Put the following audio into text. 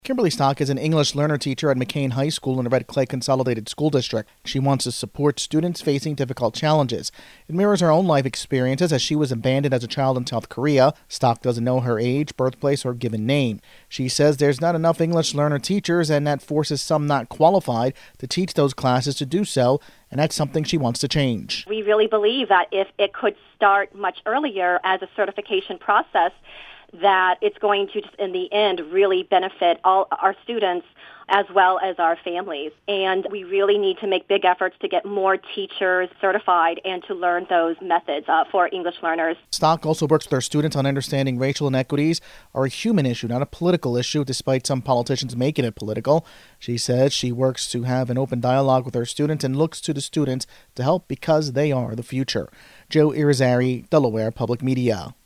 Kimberly Stock is an English learner teacher at McCain High School in the Red Clay Consolidated School District. She wants to support students facing difficult challenges. It mirrors her own life experiences as she was abandoned as a child in South Korea. Stock doesn't know her age, birthplace, or given name. She says there's not enough English learner teachers, and that forces some not qualified to teach those classes to do so, and that's something she wants to change. We really believe that if it could start much earlier as a certification process, that it's going to, in the end, really benefit all our students as well as our families. And we really need to make big efforts to get more teachers certified and to learn those methods for English learners. Stock also works with her students on understanding racial inequities are a human issue, not a political issue, despite some politicians making it political. She says she works to have an open dialogue with her students and looks to the students to help because they are the future. Joe Irizarry, Delaware Public Media.